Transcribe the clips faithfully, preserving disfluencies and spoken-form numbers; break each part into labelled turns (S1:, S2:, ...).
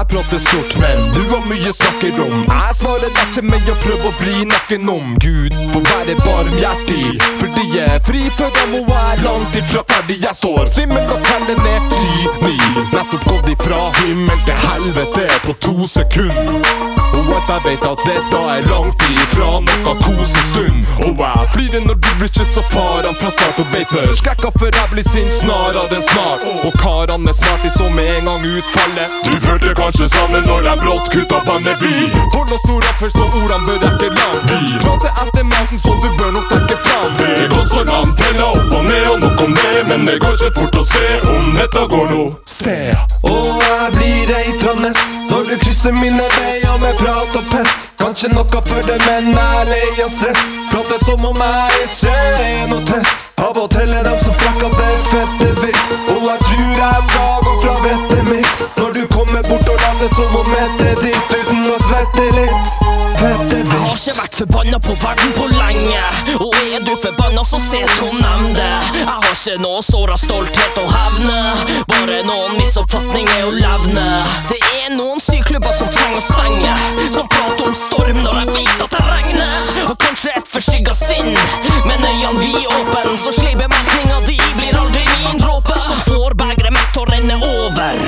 S1: prater stort, men du har mye snakker om. Jeg svarer deg ikke med å prøve å bli nakken om. Gud får være barmhjertig, fordi jeg er fri for dem og er langt ifra ferdig. Jeg står svimmel og teller ned ti, ni. Nettopp gått ifra himmel til helvete på to sekunder. Og at jeg vet at dette er langt ifra noe kosestund. Og jeg flirer når du blir ikke så faran fra start og beit før. Skrekka for jeg blir sin snara den snart. Og karene er smart i så med en gang utfallet. Du følte kanskje sammen når jeg brått kutta pandemi. Hold oss snora for så ordene bør rekke langt. Vi prater etter maten så du bør nok dekke fram. Det går så langt, pella opp og ned og nok om det. Men det går så fort å se om dette går noe sted.
S2: Og jeg blir eitrende når du krysser mine veier med prat og pest. Kanskje noe for det, men jeg er lei av stress. Prater som om jeg ikke er noe test. Av og til er dem så frekk at det er fette vilt. Og jeg tror jeg skal gå fra vettet mitt når du kommer bort og lander som om etter ditt uten å svette litt. Fette vilt.
S3: Jeg har ikke vært forbanna på verden på lenge. Og er du forbanna så se til å nevne det. Jeg har ikke noe såra stolthet å hevne. Bare noen misoppfatninger å levne. Det er noen syklubber som trenger å stenge, som prater om storm når jeg vet at det regner. Og kanskje et forskygga sinn, men øynene vi åpen. Så slik bemerkninga di blir aldri min dråpe, som får begeret mitt til å renne over.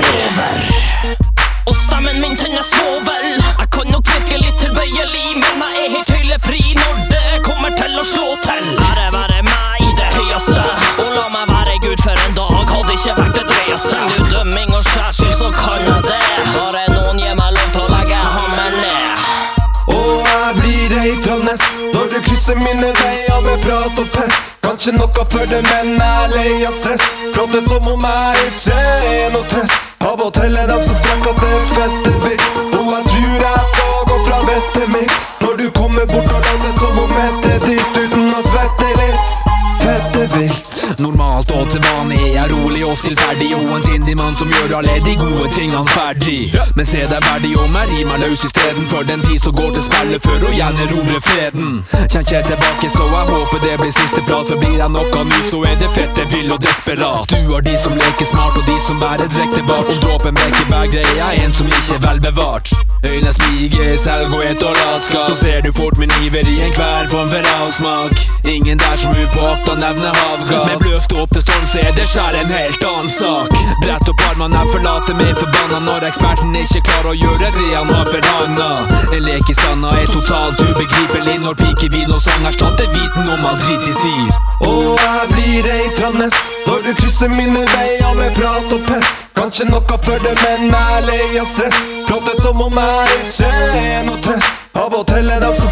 S3: Og stemmen min tenner svovel. Jeg kan nok virke litt tilbøyelig, men jeg er helt høylefri når det kommer til å slå til. Ære være meg i det høyeste, og la meg være Gud for en dag. Hadde ikke vært det drøyeste. Du dømming og skjærskyld, så kan jeg det. Bare noen gir meg lov til å legge hammeren ned.
S2: Og jeg blir eitrende når du krysser mine veier med prat og pest. Kanskje noe for det, men jeg er lei av stress. Prater som om jeg ikke er noe test. Av og til er dem så frekk at det er fette vilt. Og jeg tror jeg skal gå fra vettet mitt når du kommer bort og lander som om etter ditt uten å svette litt. Fette vilt.
S4: Normalt og til vanlig, jeg er rolig og tilferdig, og en sindig mann som gjør alle de gode tingene ferdig. Men se deg verdig om jeg rimer løs i steden for den tid som går til spillet for å gjenerobre freden. Kjenn ikke tilbake, så jeg håper det blir siste prat. For blir jeg noe ny, så er det fette vill og desperat. Du har de som leker smart, og de som bare drikker tilbake. Om dråpen brekker begge, jeg er en som ikke er vel bevart. Øynene smiger, selvgodhet og latskap. Så ser du fort min iver i en hver form for avsmak. Ingen der som er på opp, da nevner havgap. Med bløft opp til storm, så er det skjær en helt annen sak. Brett opp armene, jeg forlater meg forbanna når eksperten ikke klarer å gjøre det han har forhandla. En lek i sanda er totalt ubegripelig når pikevin og sang erstatter viten om all drit de sier.
S2: Og jeg blir eitrende når du krysser mine veier med prat og pest. Kanskje noe for det, men jeg er lei av stress. Prater som om jeg ikke er noe test. Av og til er dem